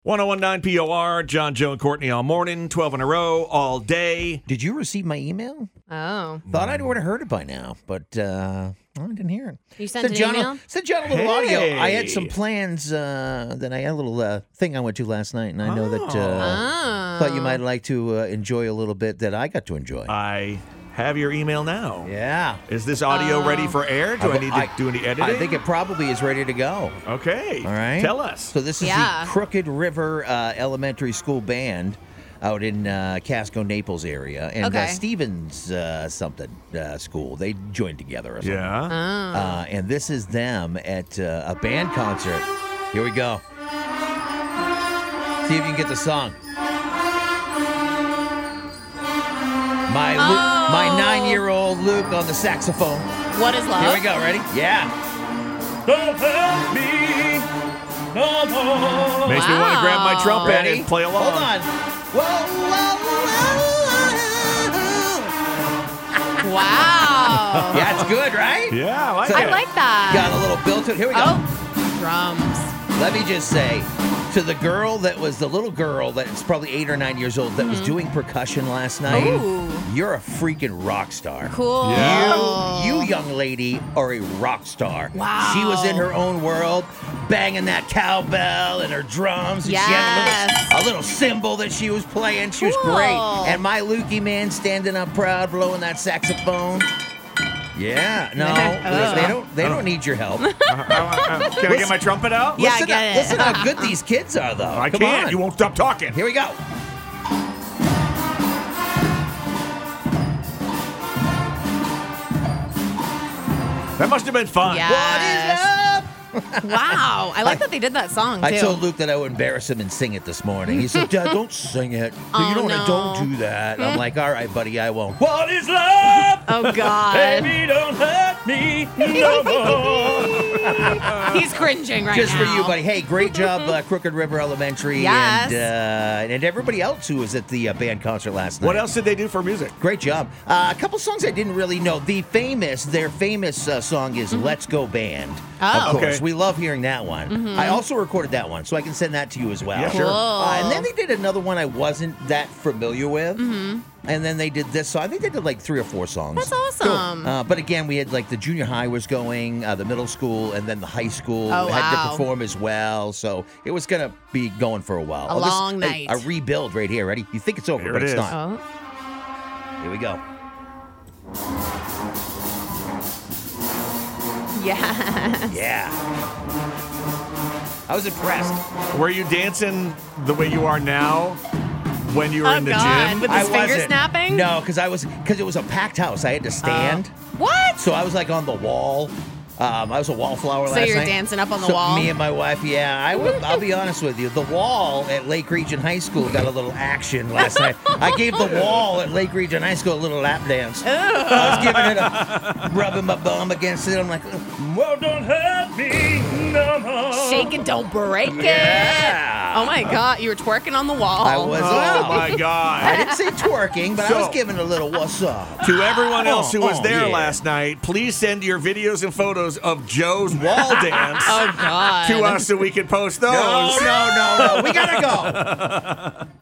1019 POR, John, Joe, and Courtney all morning, 12 in a row, all day. Did you receive my email? Oh. Thought I would have heard it by now, but I didn't hear it. You sent an email? Sent John a little audio. I had some Hey. plans that I had a little thing I went to last night, and I know that thought you might like to enjoy a little bit that I got to enjoy. I have your email now. Yeah. Is this audio ready for air? Do I need to do any editing? I think it probably is ready to go. Okay. All right. Tell us. So this is the Crooked River Elementary School Band out in Casco, Naples area. And Stevens school. They joined together or something. Yeah. And this is them at a band concert. Here we go. See if you can get the song. My 9-year-old Luke on the saxophone. What is love? Here we go. Ready? Yeah. Don't hurt me no more. Makes me want to grab my trumpet Ready? and play along. Hold on. Whoa, Wow. Yeah, it's good, right? Yeah, I like So- it. I like that. Got a little built to it. Here we go. Oh, drums. Let me just say, to the girl that was the little girl that's probably 8 or 9 years old that was doing percussion last night, Ooh. you're a freaking rock star. Cool. Yeah. You young lady are a rock star. Wow. She was in her own world, banging that cowbell and her drums. And she Yes. had a little cymbal that she was playing. She was Cool. great. And my Lukey man standing up proud, blowing that saxophone. Yeah, no, they don't need your help. Can I get my trumpet out? Yeah, listen, get it. listen how good these kids are, though. I Come can't. on. You won't stop talking. Here we go. That must have been fun. Yeah. What is love? Wow. I like that they did that song, too. I told Luke that I would embarrass him and sing it this morning. He said, Dad, don't sing it. Oh, Don't do that. I'm like, all right, buddy, I won't. What is love? Oh, God. Baby, don't hurt me no more. He's cringing right Just now. for you, buddy. Hey, great job, Crooked River Elementary. Yes. And everybody else who was at the band concert last night. What else did they do for music? Great job. A couple songs I didn't really know. Their famous song is Let's Go Band. Oh. Of course. Okay. We love hearing that one. I also recorded that one, so I can send that to you as well. Yeah, sure. Cool. And then they did another one I wasn't that familiar with. And then they did this song. I think they did like 3 or 4 songs. That's awesome. But again, we had like the junior high was going, the middle school, and then the high school Oh, had wow. to perform as well. So it was going to be going for a while. A long night. A rebuild right here. Ready? You think it's over, Here but it it's is. not. Oh. Here we go. Yes. Yeah. I was impressed. Were you dancing the way you are now when you were in the God. gym? With his I finger wasn't. snapping? No, because it was a packed house. I had to stand. What? So I was like on the wall. I was a wallflower last night. So you're dancing up on the So wall? me and my wife, I'll be honest with you. The wall at Lake Region High School got a little action last night. I gave the wall at Lake Region High School a little lap dance. I was giving it rubbing my bum against it. I'm like, Well, don't hurt me no more. Shake it, don't break Yeah. it. Oh, my God. You were twerking on the wall. I was. Oh, my I God. didn't say twerking, but I was So- giving a little what's up. To everyone else who was oh, there yeah. last night, please send your videos and photos of Joe's wall dance Oh, God. to us so we can post those. No. We gotta go.